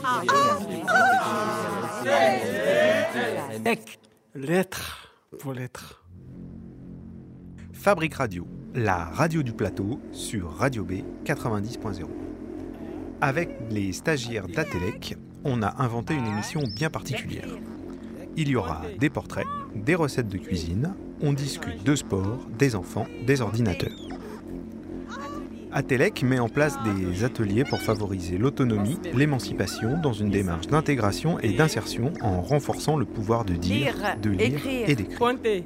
Lettres pour lettres. Fabrique Radio, la radio du plateau sur Radio B 90.0. Avec les stagiaires d'Atelec, on a inventé une émission bien particulière. Il y aura des portraits, des recettes de cuisine, on discute de sport, des enfants, des ordinateurs. Atelec met en place des ateliers pour favoriser l'autonomie, l'émancipation dans une démarche d'intégration et d'insertion en renforçant le pouvoir de dire, de lire et d'écrire. Pointer.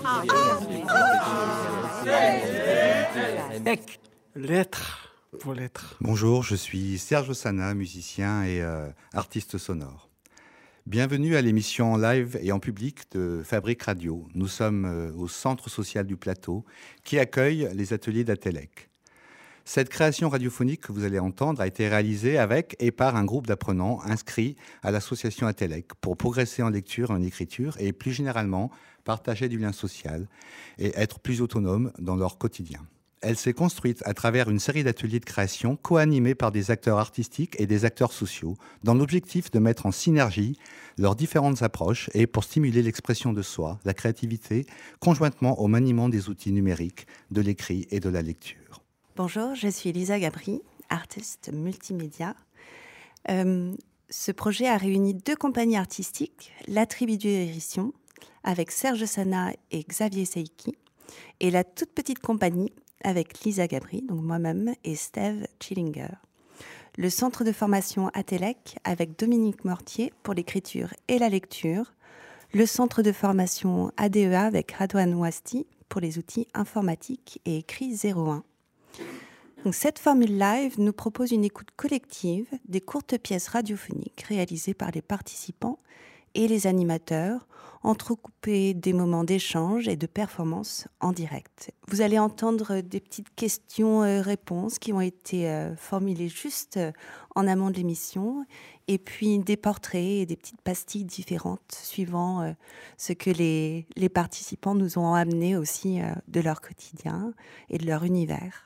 Lettres pour lettres. Bonjour, je suis Serge Ossana, musicien et artiste sonore. Bienvenue à l'émission en live et en public de Fabrique Radio. Nous sommes au Centre social du Plateau qui accueille les ateliers d'Atelec. Cette création radiophonique que vous allez entendre a été réalisée avec et par un groupe d'apprenants inscrits à l'association Atelec pour progresser en lecture et en écriture et plus généralement partager du lien social et être plus autonomes dans leur quotidien. Elle s'est construite à travers une série d'ateliers de création co-animés par des acteurs artistiques et des acteurs sociaux dans l'objectif de mettre en synergie leurs différentes approches et pour stimuler l'expression de soi, la créativité, conjointement au maniement des outils numériques, de l'écrit et de la lecture. Bonjour, je suis Lisa Gabri, artiste multimédia. Ce projet a réuni deux compagnies artistiques, La Tribu du Hérisson, avec Serge Ossana et Xavier Seiki, et la toute petite compagnie avec Lisa Gabri, donc moi-même, et Steve Chillinger. Le centre de formation Atelec avec Dominique Mortier pour l'écriture et la lecture. Le centre de formation ADEA avec Radouane Ouasti pour les outils informatiques et écrit 01. Donc, cette formule live nous propose une écoute collective des courtes pièces radiophoniques réalisées par les participants et les animateurs, entrecoupées des moments d'échange et de performance en direct. Vous allez entendre des petites questions-réponses qui ont été formulées juste en amont de l'émission, et puis des portraits et des petites pastilles différentes suivant ce que les participants nous ont amené aussi de leur quotidien et de leur univers.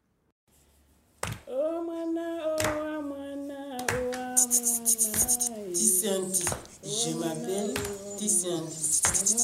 Tissanti, je m'appelle Tissanti.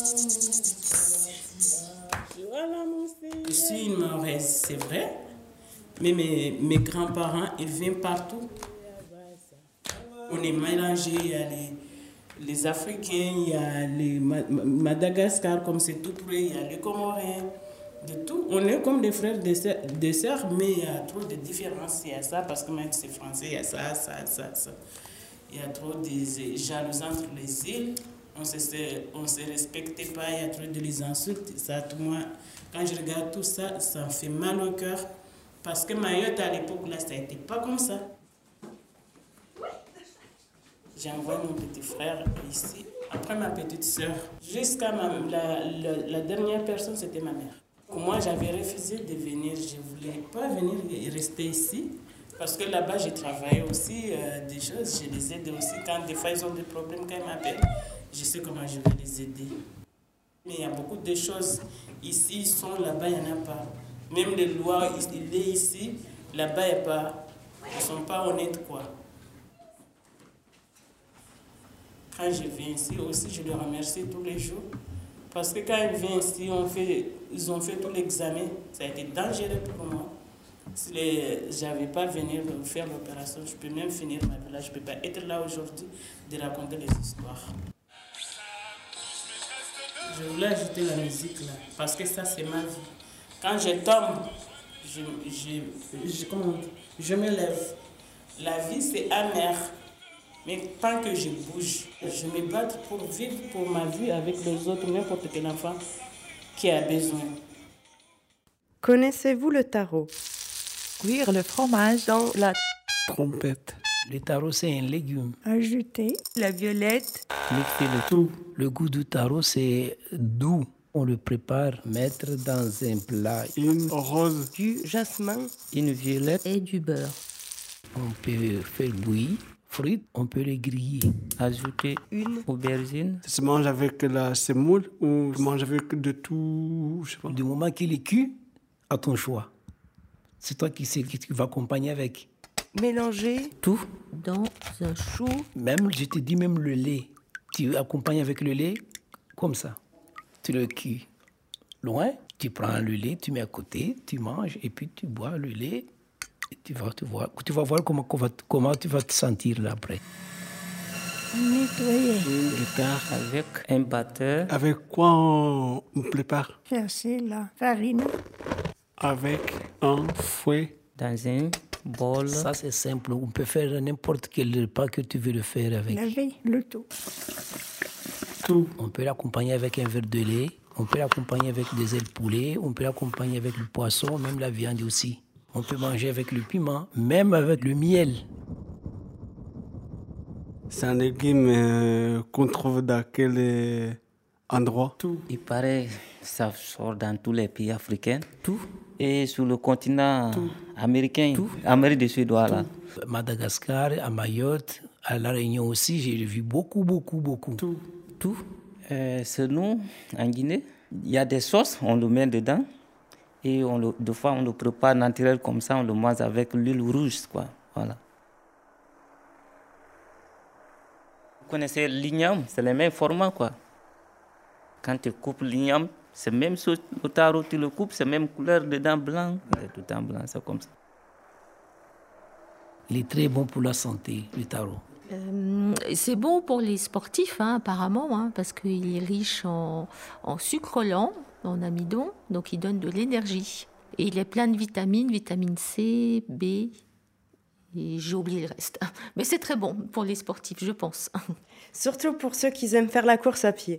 Je suis une Mahoraise, c'est vrai, mais mes grands-parents, ils viennent partout. On est mélangés, il y a les Africains, il y a les Madagascar, comme c'est tout près, il y a les Comoriens. De tout. On est comme des frères, des sœurs, mais il y a trop de différences. Il y a ça, parce que même c'est français, il y a ça. Il y a trop de jalousie entre les îles. On ne se respecte pas, il y a trop de les insultes. Ça, tout moi, quand je regarde tout ça, ça me fait mal au cœur. Parce que Mayotte, à l'époque, là, ça n'était pas comme ça. J'ai envoyé mon petit frère ici, après ma petite sœur. Jusqu'à la dernière personne, c'était ma mère. Moi, j'avais refusé de venir. Je ne voulais pas venir et rester ici. Parce que là-bas, j'ai travaillé aussi des choses. Je les aide aussi. Quand des fois, ils ont des problèmes, quand ils m'appellent, je sais comment je vais les aider. Mais il y a beaucoup de choses. Ici, ils sont, là-bas, il n'y en a pas. Même les lois, il est ici, là-bas, il n'y a pas. Ils ne sont pas honnêtes, quoi. Quand je viens ici aussi, je les remercie tous les jours. Parce que quand ils viennent ici, ils ont fait tout l'examen. Ça a été dangereux pour moi. Si je n'avais pas venu faire l'opération, je peux même finir ma vie là. Je ne peux pas être là aujourd'hui de raconter les histoires. Je voulais ajouter la musique là, parce que ça, c'est ma vie. Quand je tombe, je me lève. La vie, c'est amer. Mais tant que je bouge, je me bats pour vivre pour ma vie avec les autres, n'importe quel enfant qui a besoin. Connaissez-vous le taro? Cuire le fromage dans la Trompette. Le taro, c'est un légume. Ajouter la violette. Mixer le tout. Le goût du taro, c'est doux. On le prépare, mettre dans un plat. Une rose. Du jasmin. Une violette. Et du beurre. On peut faire bouillir. Fruits, on peut les griller. Ajouter une aubergine. Tu manges avec la semoule ou tu manges avec de tout, je sais pas. Du moment qu'il est cuit, à ton choix. C'est toi qui sais qui tu vas accompagner avec. Mélanger Tout. dans un chou. Même, je te dis même le lait. Tu accompagnes avec le lait, comme ça. Tu le cuis loin, tu prends le lait, tu mets à côté, tu manges et puis tu bois le lait. Et tu vas voir comment tu vas te sentir là après. Nettoyer. Je prépare avec un batteur. Avec quoi on prépare? Chercher la farine. Avec un fouet. Dans un bol. Ça, c'est simple. On peut faire n'importe quel repas que tu veux le faire avec. Laver le tout. Tout. On peut l'accompagner avec un verre de lait. On peut l'accompagner avec des ailes de poulet. On peut l'accompagner avec le poisson, même la viande aussi. On peut manger avec le piment, même avec le miel. C'est un légume qu'on trouve dans quel endroit? Tout. Il paraît que ça sort dans tous les pays africains. Tout. Et sur le continent américain, Amérique du Sud, voilà. Madagascar, à Mayotte, à La Réunion aussi, j'ai vu beaucoup. Tout. Tout. C'est nous, en Guinée, il y a des sauces, on le met dedans. Et des fois, on le prépare naturel comme ça, on le mange avec l'huile rouge, quoi. Voilà. Vous connaissez l'igname, c'est le même format, quoi. Quand tu coupes l'igname, c'est même chose, le taro, tu le coupes, c'est même couleur dedans blanc. Tout en blanc, c'est comme ça. Il est très bon pour la santé, le taro. C'est bon pour les sportifs, apparemment, parce qu'il est riche en sucre lent, en amidon, donc il donne de l'énergie. Et il est plein de vitamines, vitamine C, B, et j'ai oublié le reste. Mais c'est très bon pour les sportifs, je pense. Surtout pour ceux qui aiment faire la course à pied.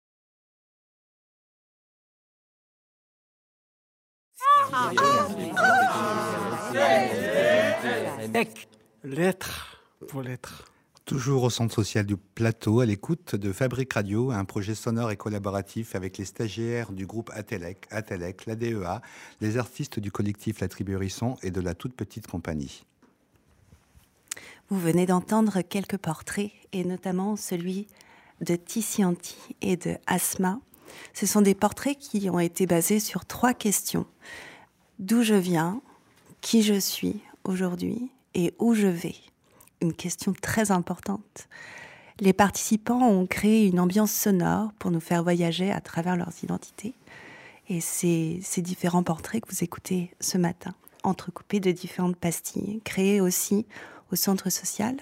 Lettres pour lettres. Toujours au Centre social du Plateau, à l'écoute de Fabrique Radio, un projet sonore et collaboratif avec les stagiaires du groupe Atelec, la DEA, les artistes du collectif La Tribu Hérisson et de la toute petite compagnie. Vous venez d'entendre quelques portraits, et notamment celui de Tissianti et de Asma. Ce sont des portraits qui ont été basés sur 3 questions. D'où je viens, qui je suis aujourd'hui et où je vais. Une question très importante. Les participants ont créé une ambiance sonore pour nous faire voyager à travers leurs identités. Et ces différents portraits que vous écoutez ce matin, entrecoupés de différentes pastilles, créés aussi au centre social.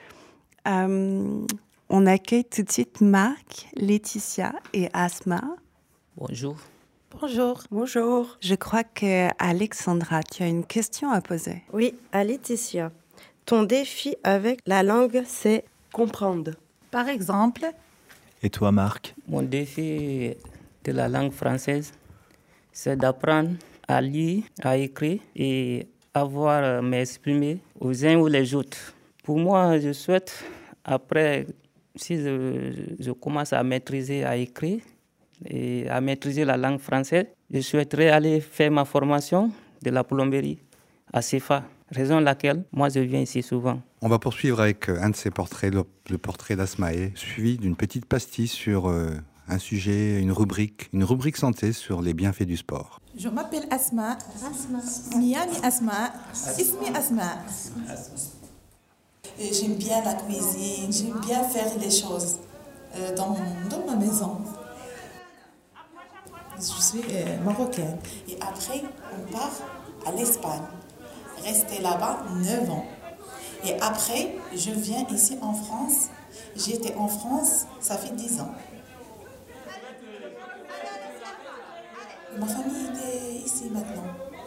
On accueille tout de suite Marc, Laetitia et Asma. Bonjour. Bonjour. Bonjour. Je crois que Alexandra, tu as une question à poser. Oui, à Laetitia. Ton défi avec la langue, c'est comprendre. Par exemple, Et toi, Marc? Mon défi de la langue française, c'est d'apprendre à lire, à écrire et à m'exprimer aux uns ou les autres. Pour moi, je souhaite, après, si je commence à maîtriser, à écrire et à maîtriser la langue française, je souhaiterais aller faire ma formation de la plomberie à CEFA, raison laquelle moi je viens ici souvent. On va poursuivre avec un de ces portraits, le portrait d'Asmae, suivi d'une petite pastille sur un sujet, une rubrique santé sur les bienfaits du sport. Je m'appelle Asma. Miami Asma. Ismi Asma. J'aime bien la cuisine, j'aime bien faire les choses dans ma maison. Je suis marocaine. Et après, on part à l'Espagne. Rester là-bas 9 ans. Et après, je viens ici en France. J'étais en France, ça fait 10 ans. Ma famille est ici maintenant.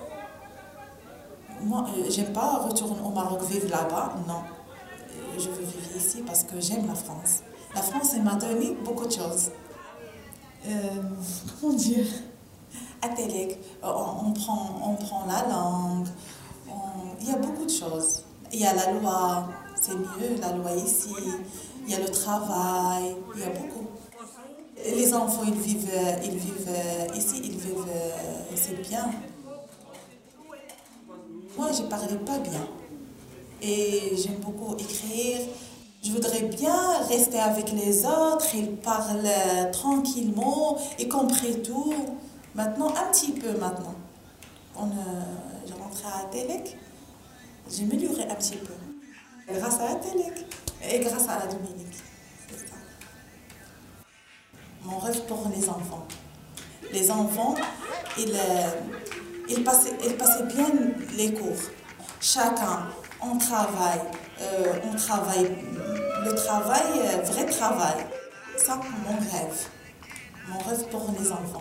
Moi, j'aime pas retourner au Maroc, vivre là-bas, non. Je veux vivre ici parce que j'aime la France. La France, elle m'a donné beaucoup de choses. Comment dire? À Télé, on prend la langue. Il y a beaucoup de choses. Il y a la loi, c'est mieux, la loi ici. Il y a le travail, il y a beaucoup. Les enfants, ils vivent ici, c'est bien. Moi, je ne parlais pas bien. Et j'aime beaucoup écrire. Je voudrais bien rester avec les autres. Ils parlent tranquillement, y compris tout. Maintenant, un petit peu maintenant. Je rentrais à Télé. J'ai amélioré un petit peu. Grâce à Atelec et grâce à la Dominique. C'est ça. Mon rêve pour les enfants. Les enfants, ils passaient bien les cours. Chacun, on travaille le travail, vrai travail. Ça, mon rêve pour les enfants.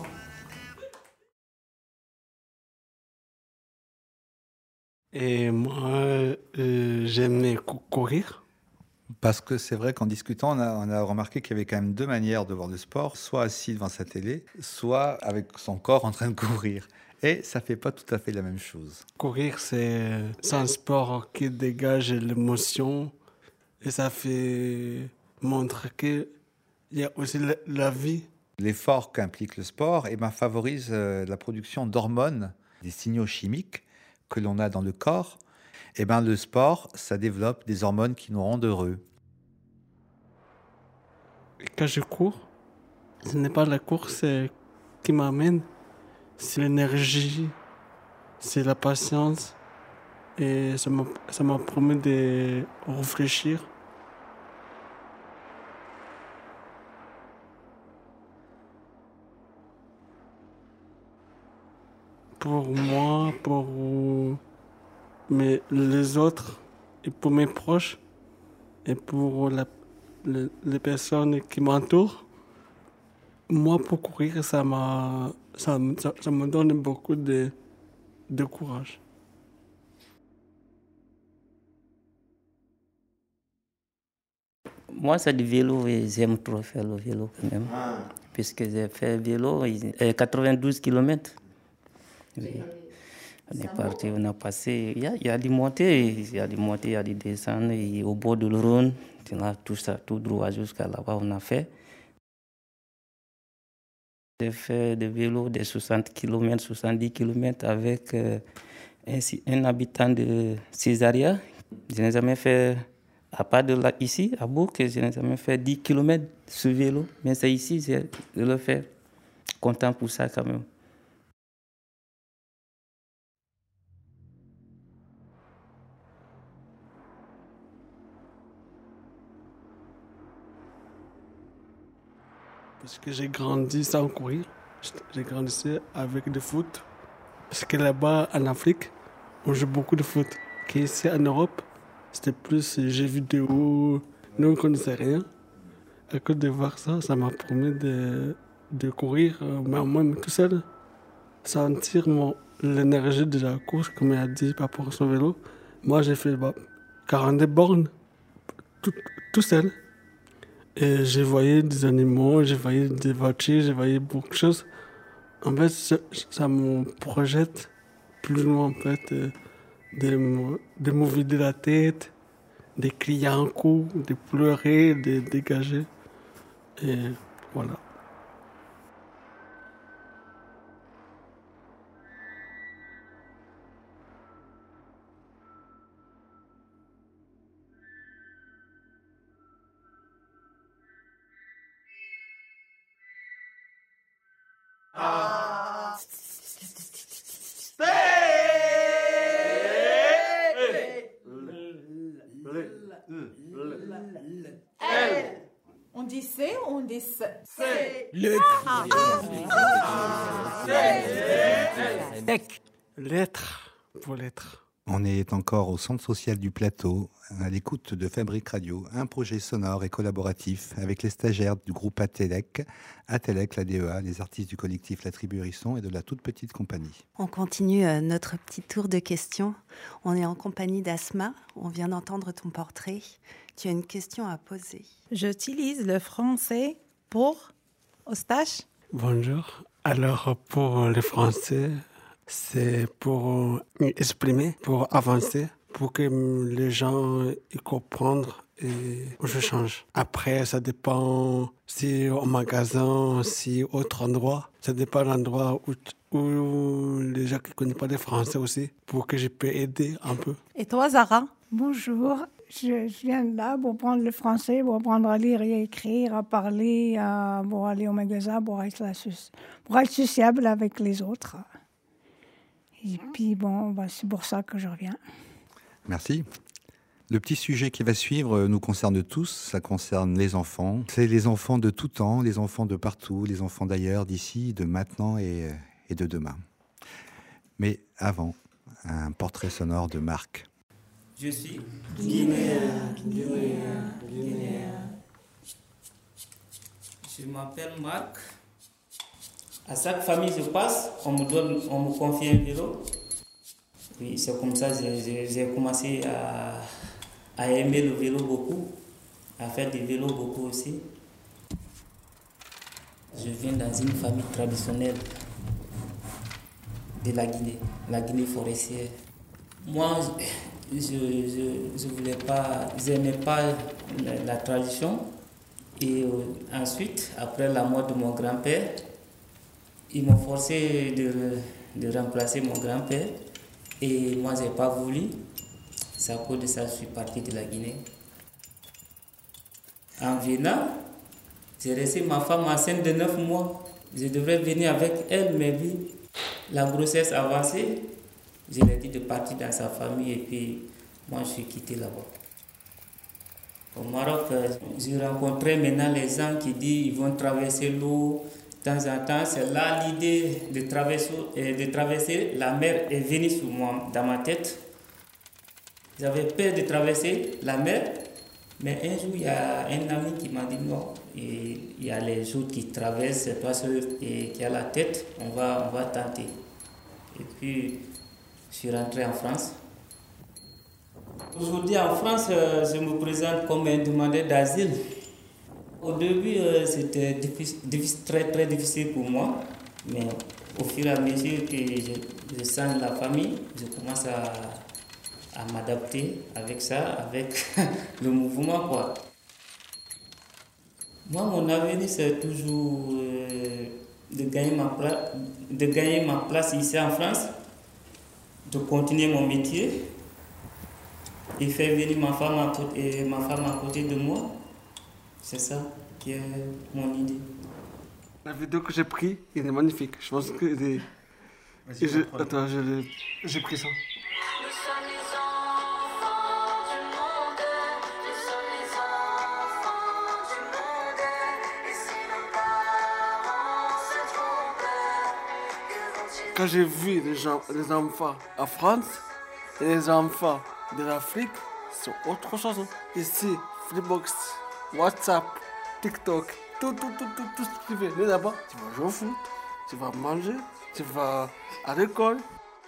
Et moi, j'aimais courir. Parce que c'est vrai qu'en discutant, on a remarqué qu'il y avait quand même deux manières de voir le sport, soit assis devant sa télé, soit avec son corps en train de courir. Et ça ne fait pas tout à fait la même chose. Courir, c'est un sport qui dégage l'émotion et ça fait montrer qu'il y a aussi la vie. L'effort qu'implique le sport favorise la production d'hormones, des signaux chimiques que l'on a dans le corps. Le sport, ça développe des hormones qui nous rendent heureux. Et quand je cours, ce n'est pas la course qui m'amène, c'est l'énergie, c'est la patience. Et ça m'a permis de réfléchir. Pour moi, pour les autres, et pour mes proches, et pour les personnes qui m'entourent, moi, pour courir, ça me donne beaucoup de courage. Moi, c'est du vélo et j'aime trop faire le vélo quand même. Puisque j'ai fait vélo 92 km. On est parti, on a passé. Il y a des montées, il y a des descentes. Et au bord de l'Rhône, tout ça, tout droit jusqu'à là-bas, on a fait. J'ai fait des vélos de 60 km, 70 km avec un habitant de Césaria. Je n'ai jamais fait, à part de là, ici, à Bourg, je n'ai jamais fait 10 km sur vélo. Mais c'est ici, je le fais. Content pour ça quand même. Parce que j'ai grandi sans courir. J'ai grandi avec le foot. Parce que là-bas, en Afrique, on joue beaucoup de foot. Qu'ici, en Europe, c'était plus jeux vidéo. Nous, on ne connaissait rien. À cause de voir ça, ça m'a permis de courir, moi-même tout seul. Sentir l'énergie de la course, comme il a dit, par rapport à son vélo. Moi, j'ai fait 42 bornes, tout seul. Et je voyais des animaux, je voyais des voitures, je voyais beaucoup de choses. En fait, ça me projette plus loin, en fait, de me vider la tête, de crier un coup, de pleurer, de dégager. Et voilà. On dit C ou on dit C? Lettre pour lettre. On est encore au Centre social du Plateau, à l'écoute de Fabrique Radio, un projet sonore et collaboratif avec les stagiaires du groupe Atelec, la DEA, les artistes du collectif La Tribu Hérisson et de la toute petite compagnie. On continue notre petit tour de questions. On est en compagnie d'Asma. On vient d'entendre ton portrait. Tu as une question à poser. J'utilise le français pour Eustache. Bonjour. Alors, pour le français, c'est pour exprimer, pour avancer, pour que les gens comprennent et je change. Après, ça dépend si au magasin, si autre endroit. Ça dépend de l'endroit où les gens qui ne connaissent pas le français aussi, pour que je peux aider un peu. Et toi, Zara? Bonjour. Je viens là pour apprendre le français, pour apprendre à lire et à écrire, à parler, pour aller au magasin, pour être sociable avec les autres. Et puis, c'est pour ça que je reviens. Merci. Le petit sujet qui va suivre nous concerne tous, ça concerne les enfants. C'est les enfants de tout temps, les enfants de partout, les enfants d'ailleurs, d'ici, de maintenant et de demain. Mais avant, un portrait sonore de Marc. Je suis guinéen. Je m'appelle Marc. À chaque famille je passe, on me confie un vélo. Oui, c'est comme ça que j'ai commencé à aimer le vélo beaucoup, à faire du vélo beaucoup aussi. Je viens dans une famille traditionnelle de la Guinée forestière. Moi, je voulais pas, j'aimais pas la tradition. Et ensuite, après la mort de mon grand-père, ils m'ont forcé de remplacer mon grand-père. Et moi, je n'ai pas voulu. C'est à cause de ça que je suis parti de la Guinée. En venant, j'ai resté ma femme enceinte de 9 mois. Je devrais venir avec elle, mais oui, la grossesse avancée. Je lui ai dit de partir dans sa famille et puis moi, je suis quitté là-bas. Au Maroc, j'ai rencontré maintenant les gens qui disent qu'ils vont traverser l'eau. De temps en temps, c'est là l'idée de traverser la mer est venue sur moi, dans ma tête. J'avais peur de traverser la mer, mais un jour, il y a un ami qui m'a dit non, il y a les autres qui traversent, c'est toi seul qui a la tête, on va tenter. Et puis, je suis rentré en France. Aujourd'hui, en France, je me présente comme un demandeur d'asile. Au début, c'était très, très difficile pour moi, mais au fur et à mesure que je sens la famille, je commence à m'adapter avec ça, avec le mouvement, quoi. Moi, mon avenir, c'est toujours de gagner ma place ici en France, de continuer mon métier et faire venir ma femme à côté de moi. C'est ça qui est mon idée. La vidéo que j'ai prise, elle est magnifique. Je pense que... Attends, j'ai pris ça. Quand j'ai vu les enfants en France et les enfants de l'Afrique, c'est autre chose. Ici, Freebox, WhatsApp, TikTok, tout ce que tu veux. Mais là-bas, tu vas jouer au foot, tu vas manger, tu vas à l'école.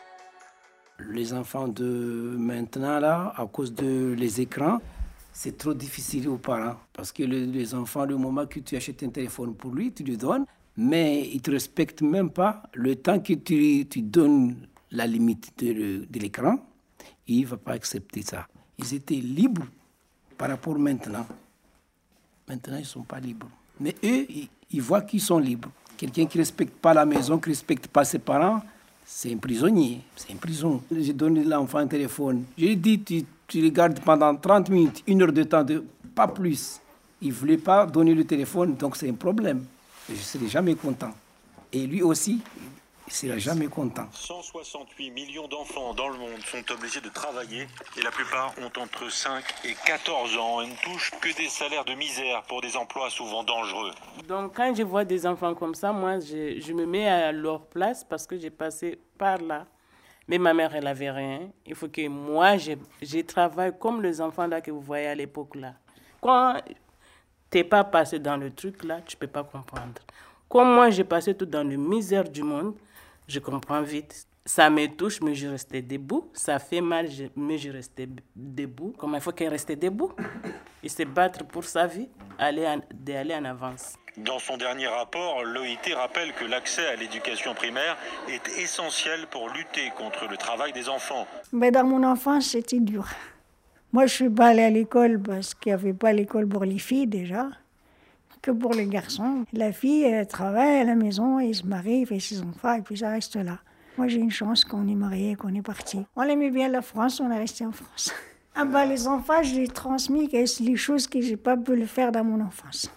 Les enfants de maintenant, là, à cause des écrans, c'est trop difficile aux parents. Parce que les enfants, le moment que tu achètes un téléphone pour lui, tu lui donnes, mais ils ne te respectent même pas le temps que tu donnes la limite de l'écran. Il ne va pas accepter ça. Ils étaient libres par rapport à maintenant. Maintenant, ils ne sont pas libres. Mais eux, ils voient qu'ils sont libres. Quelqu'un qui ne respecte pas la maison, qui ne respecte pas ses parents, c'est un prisonnier, c'est une prison. J'ai donné à l'enfant un téléphone. J'ai dit, tu regardes pendant 30 minutes, 1 heure de temps, pas plus. Il ne voulait pas donner le téléphone, donc c'est un problème. Je ne serai jamais content. Et lui aussi, il ne sera jamais content. 168 millions d'enfants dans le monde sont obligés de travailler et la plupart ont entre 5 et 14 ans et ne touchent que des salaires de misère pour des emplois souvent dangereux. Donc quand je vois des enfants comme ça, moi je me mets à leur place parce que j'ai passé par là. Mais ma mère, elle n'avait rien. Il faut que moi, je travaille comme les enfants là que vous voyez à l'époque là. Quand tu n'es pas passé dans le truc là, tu ne peux pas comprendre. Comme moi, j'ai passé tout dans la misère du monde, je comprends vite. Ça me touche, mais je restais debout. Ça fait mal, mais je restais debout. Comment il faut qu'elle reste debout et se battre pour sa vie, d'aller en avance. Dans son dernier rapport, l'OIT rappelle que l'accès à l'éducation primaire est essentiel pour lutter contre le travail des enfants. Mais dans mon enfance, c'était dur. Moi, je ne suis pas allée à l'école parce qu'il n'y avait pas l'école pour les filles déjà, que pour les garçons. La fille, elle travaille à la maison, elle se marie, elle fait ses enfants et puis ça reste là. Moi, j'ai une chance qu'on est mariés, qu'on est partis. On aimait bien la France, on est resté en France. Les enfants, je les ai transmis les choses que je n'ai pas pu le faire dans mon enfance.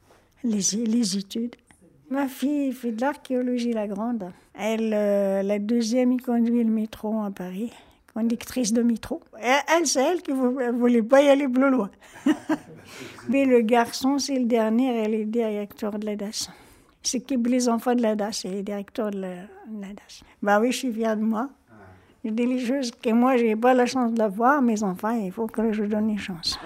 Les études. Ma fille fait de l'archéologie, la grande. Elle, la deuxième, elle conduit le métro à Paris. conductrice de métro. Elle, c'est elle qui ne voulait pas y aller plus loin. Mais le garçon, c'est le dernier, elle est directeur de la DAS. Il s'occupe des enfants de la DAS, elle est directeur de la DAS. Bah oui, je suis fière de moi. Je dis les choses que moi, je n'ai pas la chance de la voir, mes enfants, il faut que je donne une chance.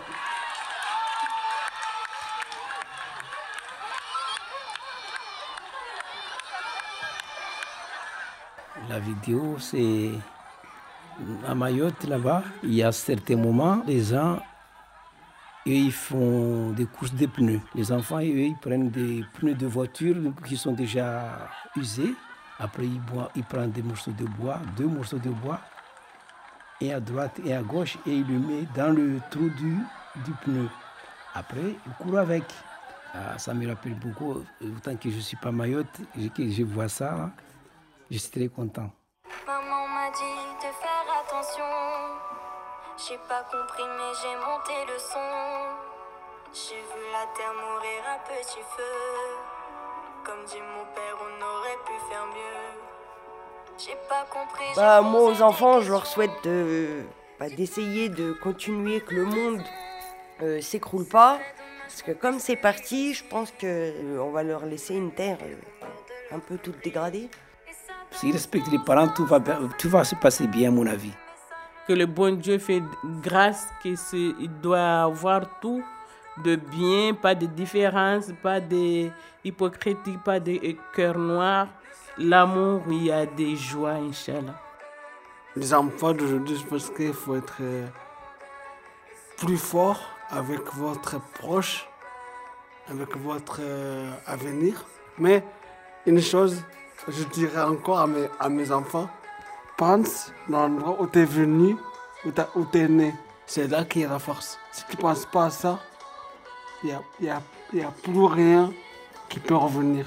La vidéo, c'est à Mayotte, là-bas. Il y a certains moments, les gens, eux, ils font des courses de pneus. Les enfants, eux, ils prennent des pneus de voiture qui sont déjà usés. Après, ils prennent des morceaux de bois, 2 morceaux de bois, et à droite et à gauche, et ils le mettent dans le trou du pneu. Après, ils courent avec. Ça me rappelle beaucoup, autant que je ne suis pas Mayotte, que je vois ça, je suis très content. Maman m'a dit de faire attention. J'ai pas compris, mais j'ai monté le son. J'ai vu la terre mourir à petit feu. Comme dit mon père, on aurait pu faire mieux. J'ai pas compris. Moi, aux enfants, je leur souhaite d'essayer de continuer, que le monde s'écroule pas. Parce que comme c'est parti, je pense qu'on va leur laisser une terre un peu toute dégradée. S'ils respectent les parents, tout va se passer bien, à mon avis. Que le bon Dieu fait grâce, qu'il doit avoir tout de bien, pas de différence, pas d'hypocrisie, pas de cœur noir. L'amour, il y a des joies, Inch'Allah. Les enfants d'aujourd'hui, je pense qu'il faut être plus fort avec votre proche, avec votre avenir. Mais une chose, je dirais encore à mes enfants, pense dans l'endroit où tu es venu, où tu es né. C'est là qu'il y a la force. Si tu ne penses pas à ça, il n'y a plus rien qui peut revenir.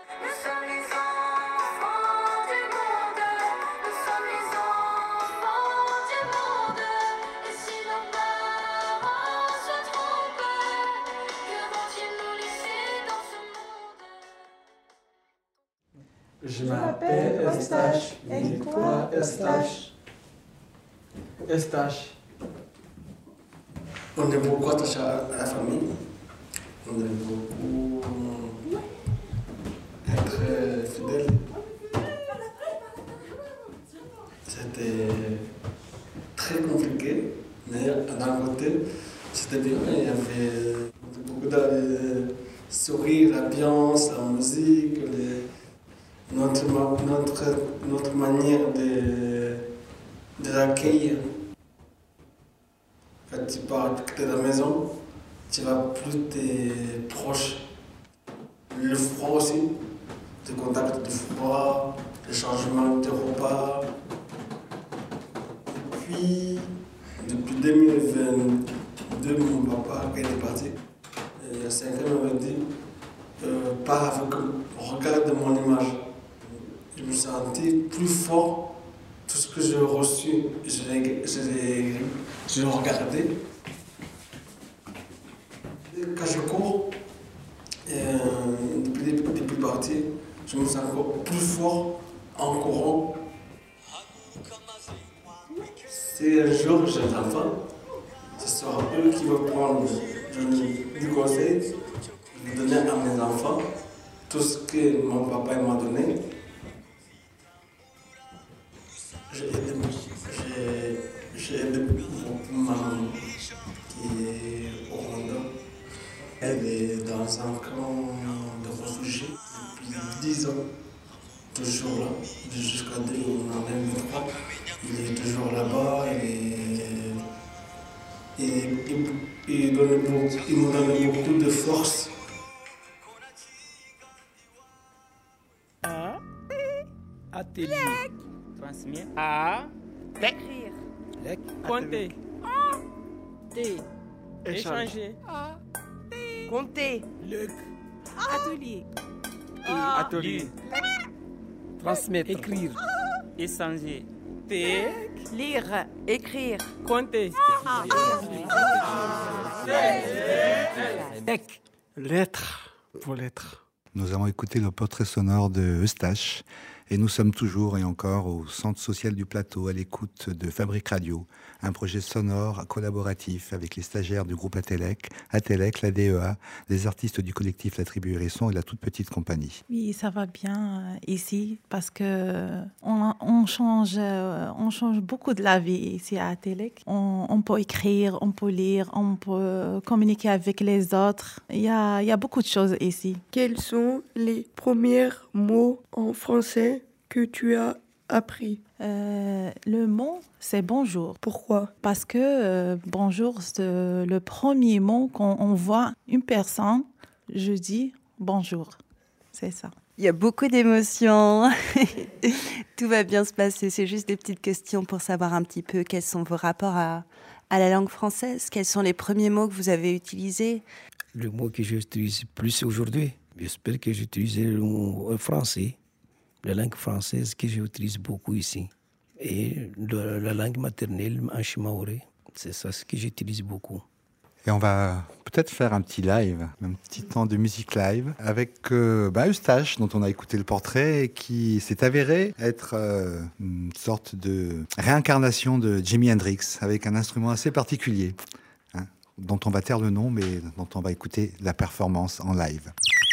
Je m'appelle Eustache. Et toi, Eustache? Eustache. On est beaucoup attachés à la famille. On aime beaucoup être fidèles. C'était très compliqué, mais d'un côté, c'était bien. Il y avait beaucoup de sourires, l'ambiance, la musique, notre manière de l'accueillir. Quand tu pars de la maison, tu vas plus tes proches. Le froid aussi, le contact du froid, le changement de repas. Et puis, depuis 2022, mon papa, quand il est parti, il y a 5 ans, il m'avait dit pars avec, regarde mon image. Je me sentais plus fort. Tout ce que j'ai reçu, je l'ai regardé. Quand je cours, depuis partir, je me sens encore plus fort en courant. Si un jour j'ai un enfant, ce sera eux qui vont prendre du conseil, de donner à mes enfants tout ce que mon papa m'a donné. J'ai aidé ma maman qui est au Rwanda. Elle est dans un camp de réfugiés depuis 10 ans. Toujours là, jusqu'à 2023. Il est toujours là-bas. Il me donne beaucoup de force. Atelier. Transmettre. A. Écrire. Compter. T. Échanger. Compter. Atelier. Atelier. Transmettre. Écrire. Échanger. T. Lire. Écrire. Compter. Lettre pour lettre. Nous avons écouté le portrait sonore de Eustache, Et nous sommes toujours et encore au Centre social du Plateau, à l'écoute de Fabrique Radio, un projet sonore collaboratif avec les stagiaires du groupe Atelec, la DEA, les artistes du collectif La Tribu Hérisson et la toute petite compagnie. Oui, ça va bien ici parce que on change beaucoup de la vie ici à Atelec. On peut écrire, on peut lire, on peut communiquer avec les autres. Il y a beaucoup de choses ici. Quels sont les premiers mots en français que tu as appris? Le mot, c'est bonjour. Pourquoi? Parce que bonjour, c'est le premier mot quand on voit une personne, je dis bonjour. C'est ça. Il y a beaucoup d'émotions. Tout va bien se passer. C'est juste des petites questions pour savoir un petit peu quels sont vos rapports à la langue française. Quels sont les premiers mots que vous avez utilisés? Le mot que j'utilise plus aujourd'hui, j'espère que j'utilise le mot français, la langue française que j'utilise beaucoup ici. Et la langue maternelle en shimaoré, c'est ça ce que j'utilise beaucoup. Et on va peut-être faire un petit live, un petit temps de musique live avec Eustache, dont on a écouté le portrait et qui s'est avéré être une sorte de réincarnation de Jimi Hendrix avec un instrument assez particulier, dont on va taire le nom, mais dont on va écouter la performance en live.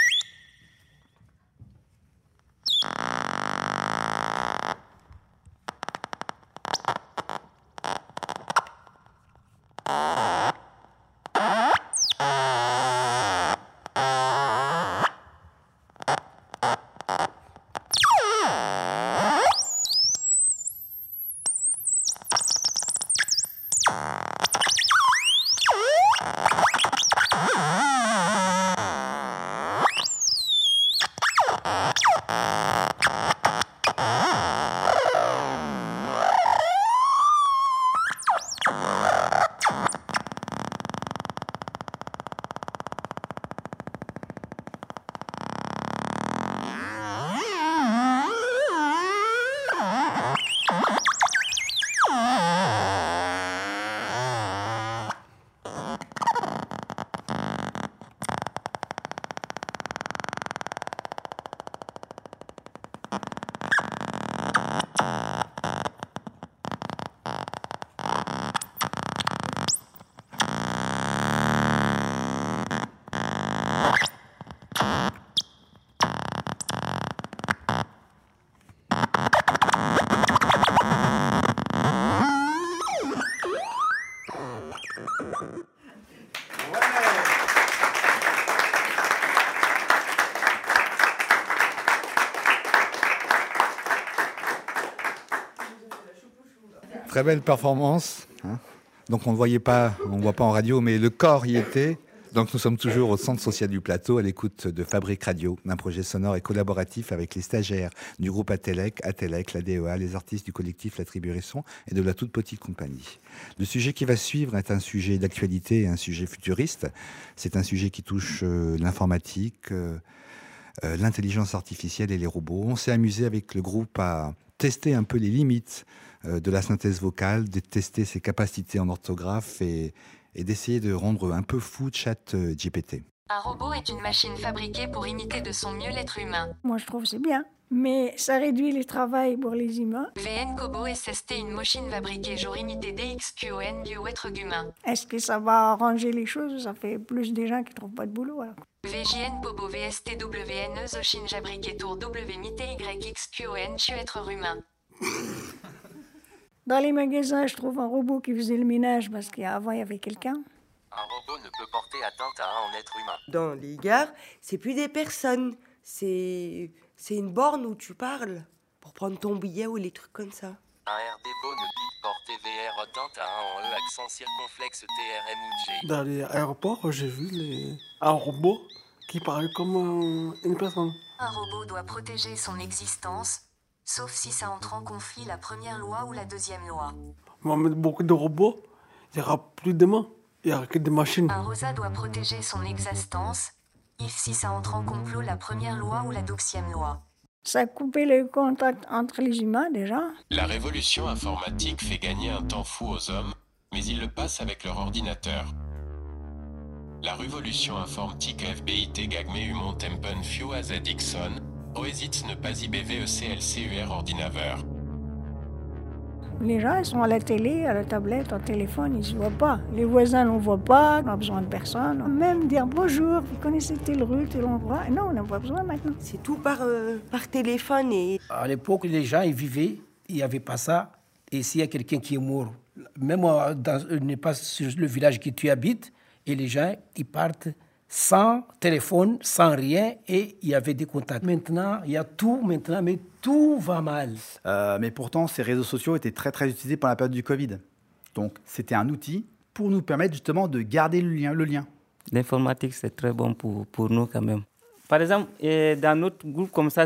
Très belle performance. Donc on ne voit pas en radio, mais le corps y était. Donc nous sommes toujours au Centre social du Plateau, à l'écoute de Fabrique Radio, un projet sonore et collaboratif avec les stagiaires du groupe Atelec, la DEA, les artistes du collectif La Tribu Hérisson et de la toute petite compagnie. Le sujet qui va suivre est un sujet d'actualité et un sujet futuriste. C'est un sujet qui touche l'informatique, l'intelligence artificielle et les robots. On s'est amusé avec le groupe à tester un peu les limites de la synthèse vocale, de tester ses capacités en orthographe et d'essayer de rendre un peu fou ChatGPT. Un robot est une machine fabriquée pour imiter de son mieux l'être humain. Moi, je trouve que c'est bien, mais ça réduit le travail pour les humains. VN Kobo SST, une machine fabriquée pour imiter DXQN du être humain. Est-ce que ça va arranger les choses? Ça fait plus des gens qui ne trouvent pas de boulot, alors. VJN Pobo VSTWN Zoshin Jabriqué Tour WMIT YXQN tu être humain. Dans les magasins, je trouve un robot qui faisait le ménage parce qu'avant, il y avait quelqu'un. Un robot ne peut porter atteinte à un être humain. Dans les gares, c'est plus des personnes. C'est une borne où tu parles pour prendre ton billet ou les trucs comme ça. Un RDBO ne peut porter VR atteinte à un en E accent circonflexe TRM ou G. Dans les aéroports, j'ai vu un robot qui parle comme une personne. Un robot doit protéger son existence, sauf si ça entre en conflit la première loi ou la deuxième loi. On va mettre beaucoup de robots, il n'y aura plus de mains, il n'y aura que des machines. Un rosa doit protéger son existence, si ça entre en complot la première loi ou la deuxième loi. Ça a coupé le contact entre les humains déjà. La révolution informatique fait gagner un temps fou aux hommes, mais ils le passent avec leur ordinateur. La révolution informatique FBIT Gagme Humon Tempen Few as Dixon, Oesit ne pas IBVECLCUR ordinateur. Les gens, ils sont à la télé, à la tablette, au téléphone, ils ne se voient pas. Les voisins ne voient pas, on n'a besoin de personne. Même dire bonjour, vous connaissez telle rue, tel endroit. Non, on n'a pas besoin maintenant. C'est tout par téléphone. Et... À l'époque, les gens, ils vivaient, il n'y avait pas ça. Et s'il y a quelqu'un qui est mort, même n'est pas sur le village que tu habites, et les gens, ils partent sans téléphone, sans rien, et il y avait des contacts. Maintenant, il y a tout, mais tout va mal. Mais pourtant, ces réseaux sociaux étaient très, très utilisés pendant la période du Covid. Donc, c'était un outil pour nous permettre justement de garder le lien. L'informatique, c'est très bon pour nous quand même. Par exemple, dans notre groupe comme ça,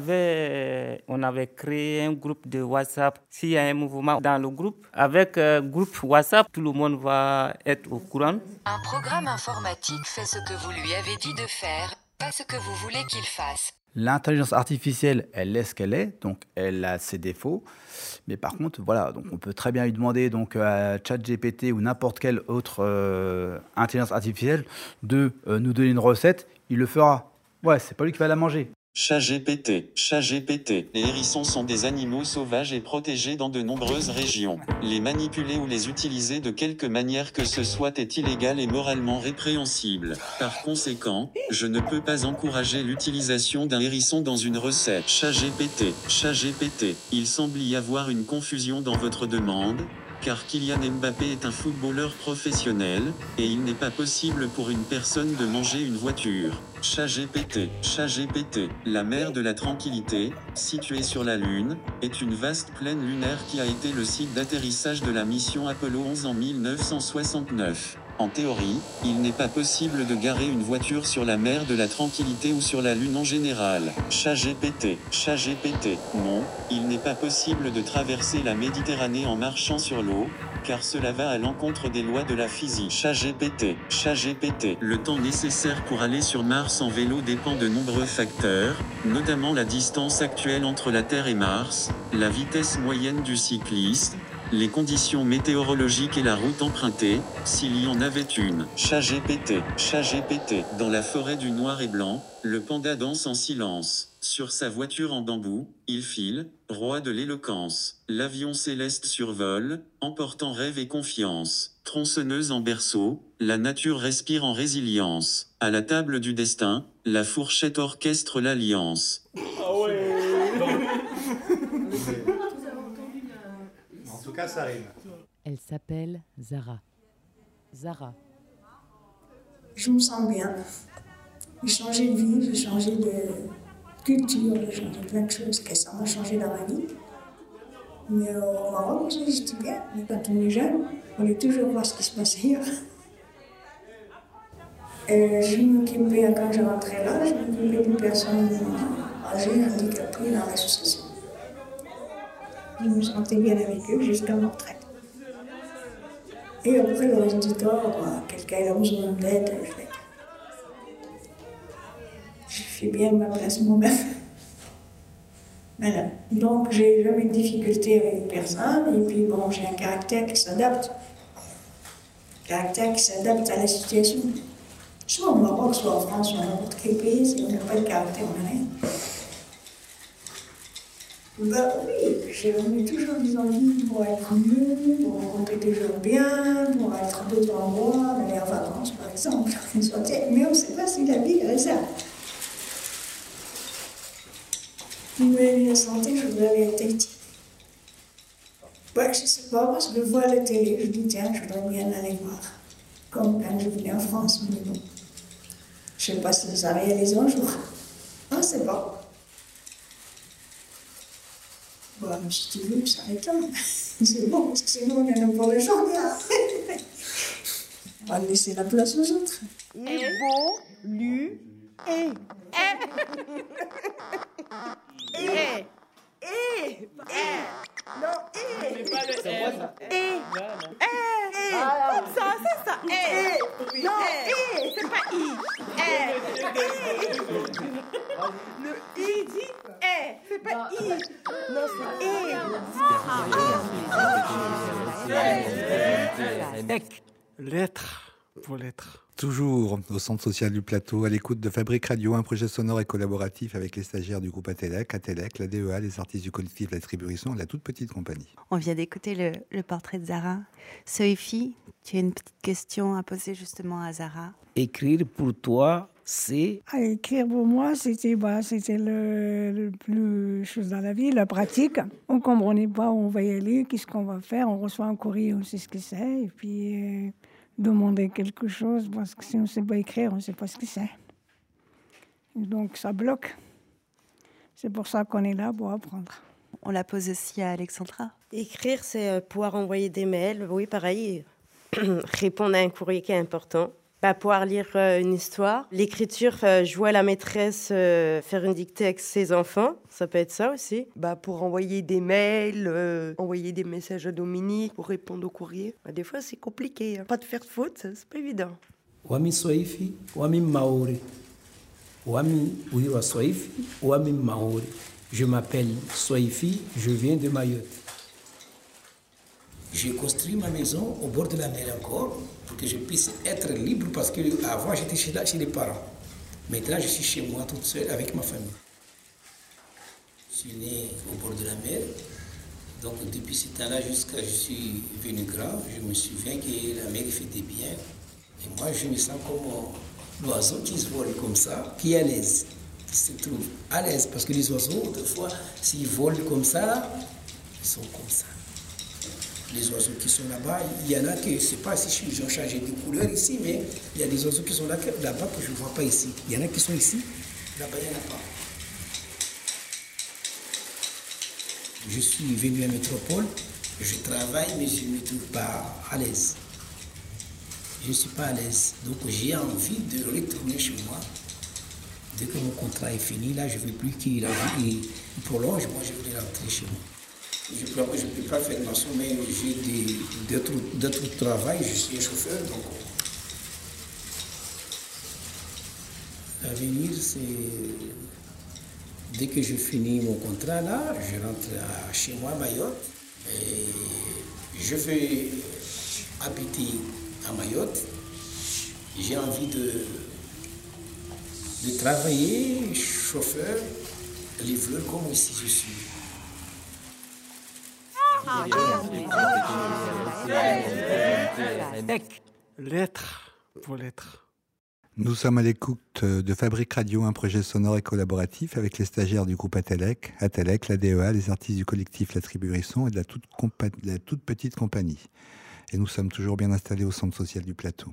on avait créé un groupe de WhatsApp. S'il y a un mouvement dans le groupe, avec groupe WhatsApp, tout le monde va être au courant. Un programme informatique fait ce que vous lui avez dit de faire, pas ce que vous voulez qu'il fasse. L'intelligence artificielle, elle est ce qu'elle est, donc elle a ses défauts. Mais par contre, voilà, donc on peut très bien lui demander donc, à ChatGPT ou n'importe quelle autre intelligence artificielle de nous donner une recette, il le fera. Ouais, c'est pas lui qui va la manger. ChatGPT. Les hérissons sont des animaux sauvages et protégés dans de nombreuses régions. Les manipuler ou les utiliser de quelque manière que ce soit est illégal et moralement répréhensible. Par conséquent, je ne peux pas encourager l'utilisation d'un hérisson dans une recette. ChatGPT. Il semble y avoir une confusion dans votre demande, car Kylian Mbappé est un footballeur professionnel, et il n'est pas possible pour une personne de manger une voiture. ChatGPT. La mer de la Tranquillité, située sur la Lune, est une vaste plaine lunaire qui a été le site d'atterrissage de la mission Apollo 11 en 1969. En théorie, il n'est pas possible de garer une voiture sur la mer de la Tranquillité ou sur la Lune en général. ChatGPT. Non, il n'est pas possible de traverser la Méditerranée en marchant sur l'eau, car cela va à l'encontre des lois de la physique. ChatGPT. Le temps nécessaire pour aller sur Mars en vélo dépend de nombreux facteurs, notamment la distance actuelle entre la Terre et Mars, la vitesse moyenne du cycliste, les conditions météorologiques et la route empruntée, s'il y en avait une. ChatGPT. Dans la forêt du noir et blanc, le panda danse en silence. Sur sa voiture en bambou, il file, roi de l'éloquence. L'avion céleste survole, emportant rêve et confiance. Tronçonneuse en berceau, la nature respire en résilience. À la table du destin, la fourchette orchestre l'alliance. Ah ouais. En tout cas, ça rime. Elle s'appelle Zara. Je me sens bien. J'ai changé de vie, j'ai changé de culture, j'ai changé plein de choses, que ça m'a changé dans ma vie. Mais au Maroc, j'étais bien. Mais quand on est jeune, on voulait toujours voir ce qui se passe ailleurs. Je m'occupais, quand je rentrais là, je m'occupais d'une personne âgée, handicapée dans l'association. Je me sentais bien avec eux jusqu'à ma retraite. Et après, le reste du temps, quelqu'un a besoin d'aide, je fais bien ma place moi-même. Voilà. Donc, j'ai jamais de difficulté avec personne, et puis bon, j'ai un caractère qui s'adapte. À la situation. Soit au Maroc, soit en France, soit n'importe quel pays, si on n'a pas de caractère, on n'a rien. Bah oui, j'ai toujours des envies pour être mieux, pour rencontrer des gens bien, pour être à d'autres endroits, aller en vacances par exemple, mais on ne sait pas si la vie est réserve. Mais la santé, je voudrais aller à Tahiti. Ouais, je ne sais pas, parce que je vois à la télé, je dis tiens, je voudrais bien aller voir. Comme quand je venais en France, mais bon. Je ne sais pas si ça réalise un jour. On ne sait pas. Bon, si tu veux, ça m'étonne. C'est bon, parce que sinon, on n'en a pas le genre. On va laisser la place aux autres. Évoluer. Non, comme ça, c'est ça. Non, c'est pas I. Le I dit c'est pas I. Non, c'est Lettre. pour l'être. Toujours au Centre social du Plateau, à l'écoute de Fabrique Radio, un projet sonore et collaboratif avec les stagiaires du groupe Atelec, la DEA, les artistes du collectif L'Attribution et la toute petite compagnie. On vient d'écouter le portrait de Zara. Sophie, tu as une petite question à poser justement à Zara. Écrire pour toi, c'est... Écrire pour moi, c'était le plus chose dans la vie, la pratique. On ne comprenait pas où on va y aller, qu'est-ce qu'on va faire. On reçoit un courrier, on sait ce que c'est. Et puis... demander quelque chose, parce que si on ne sait pas écrire, on ne sait pas ce que c'est. Donc ça bloque. C'est pour ça qu'on est là, pour apprendre. On la pose aussi à Alexandra. Écrire, c'est pouvoir envoyer des mails, oui, pareil, répondre à un courrier qui est important. Pouvoir lire une histoire. L'écriture, jouer à la maîtresse, faire une dictée avec ses enfants, ça peut être ça aussi. Pour envoyer des mails, envoyer des messages à Dominique, pour répondre au courrier. Des fois, c'est compliqué. Pas de faire de faute, c'est pas évident. Wami Soifi, Wami Maori. Wami Uiwa Soifi, Wami Maori. Je m'appelle Soifi, je viens de Mayotte. J'ai construit ma maison au bord de la mer encore pour que je puisse être libre parce qu'avant j'étais chez les parents. Maintenant je suis chez moi toute seule avec ma famille. Je suis né au bord de la mer. Donc depuis ce temps-là jusqu'à je suis venu grand, je me souviens que la mer faisait bien. Et moi je me sens comme l'oiseau qui se vole comme ça, qui est à l'aise, qui se trouve à l'aise. Parce que les oiseaux, des fois, s'ils volent comme ça, ils sont comme ça. Les oiseaux qui sont là-bas, il y en a qui, je ne sais pas si ils ont changé de couleur ici, mais il y a des oiseaux qui sont là-bas que je ne vois pas ici. Il y en a qui sont ici, là-bas il n'y en a pas. Je suis venu à Métropole, je travaille, mais je ne me trouve pas à l'aise. Je ne suis pas à l'aise, donc j'ai envie de retourner chez moi. Dès que mon contrat est fini, là, je ne veux plus qu'il prolonge, moi je voulais rentrer chez moi. Je ne peux pas faire maçon, mais j'ai d'autres travail, je suis un chauffeur, donc l'avenir, c'est dès que je finis mon contrat là, je rentre chez moi à Mayotte et je vais habiter à Mayotte. J'ai envie de travailler, chauffeur, livreur, comme ici je suis. L'être pour l'être. Nous sommes à l'écoute de Fabrique Radio, un projet sonore et collaboratif avec les stagiaires du groupe Atelec, la DEA, les artistes du collectif L'Attribution et de la toute petite compagnie. Et nous sommes toujours bien installés au Centre social du Plateau.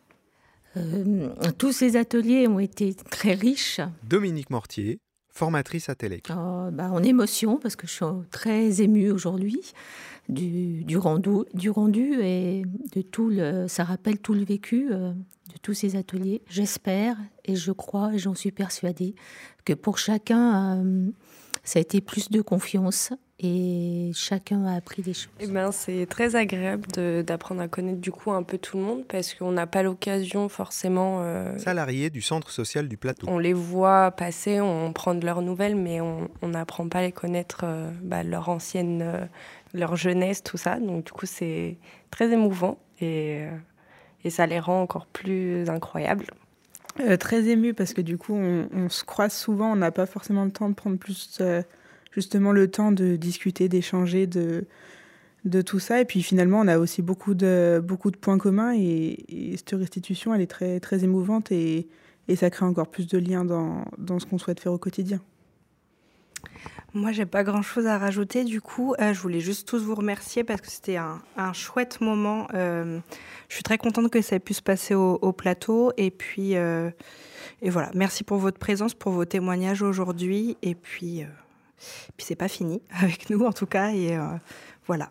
Tous ces ateliers ont été très riches. Dominique Mortier, formatrice Atelec. En émotion, parce que je suis très émue aujourd'hui du rendu et de ça rappelle tout le vécu de tous ces ateliers. J'espère et je crois et j'en suis persuadée que pour chacun, ça a été plus de confiance et chacun a appris des choses. C'est très agréable d'apprendre à connaître du coup un peu tout le monde parce qu'on n'a pas l'occasion forcément... Salariés du Centre social du Plateau. On les voit passer, on prend de leurs nouvelles, mais on n'apprend pas à les connaître, leur ancienne, leur jeunesse, tout ça. Donc du coup, c'est très émouvant et ça les rend encore plus incroyables. Très émue parce que du coup, on se croise souvent, on n'a pas forcément le temps de prendre plus... justement le temps de discuter, d'échanger de tout ça. Et puis finalement, on a aussi beaucoup de points communs et cette restitution, elle est très, très émouvante et ça crée encore plus de liens dans ce qu'on souhaite faire au quotidien. Moi, j'ai pas grand-chose à rajouter. Du coup, je voulais juste tous vous remercier parce que c'était un chouette moment. Je suis très contente que ça ait pu se passer au plateau. Et puis voilà, merci pour votre présence, pour vos témoignages aujourd'hui. Et puis c'est pas fini avec nous en tout cas et voilà.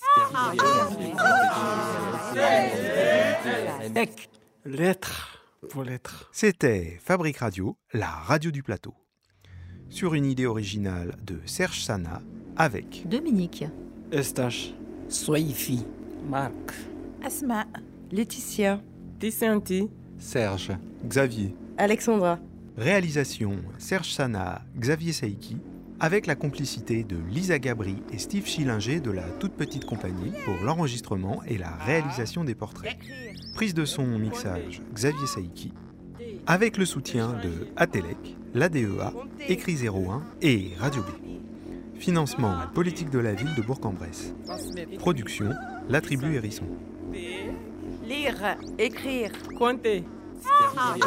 L'être pour l'être. C'était Fabrique Radio, la radio du plateau. Sur une idée originale de Serge Sana avec Dominique, Eustache, Soifi, Marc, Asma, Laetitia, Tessinti, Serge, Xavier, Alexandra. Réalisation Serge Sana, Xavier Saïki, avec la complicité de Lisa Gabri et Steve Schillinger de la toute petite compagnie pour l'enregistrement et la réalisation des portraits. Prise de son, mixage, Xavier Saïki. Avec le soutien de Atelec, l'ADEA, Écrit 01 et Radio B. Financement politique de la ville de Bourg-en-Bresse. Production, La Tribu Hérisson. Lire, écrire, compter.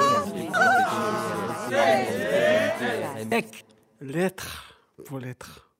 Lettres pour lettres.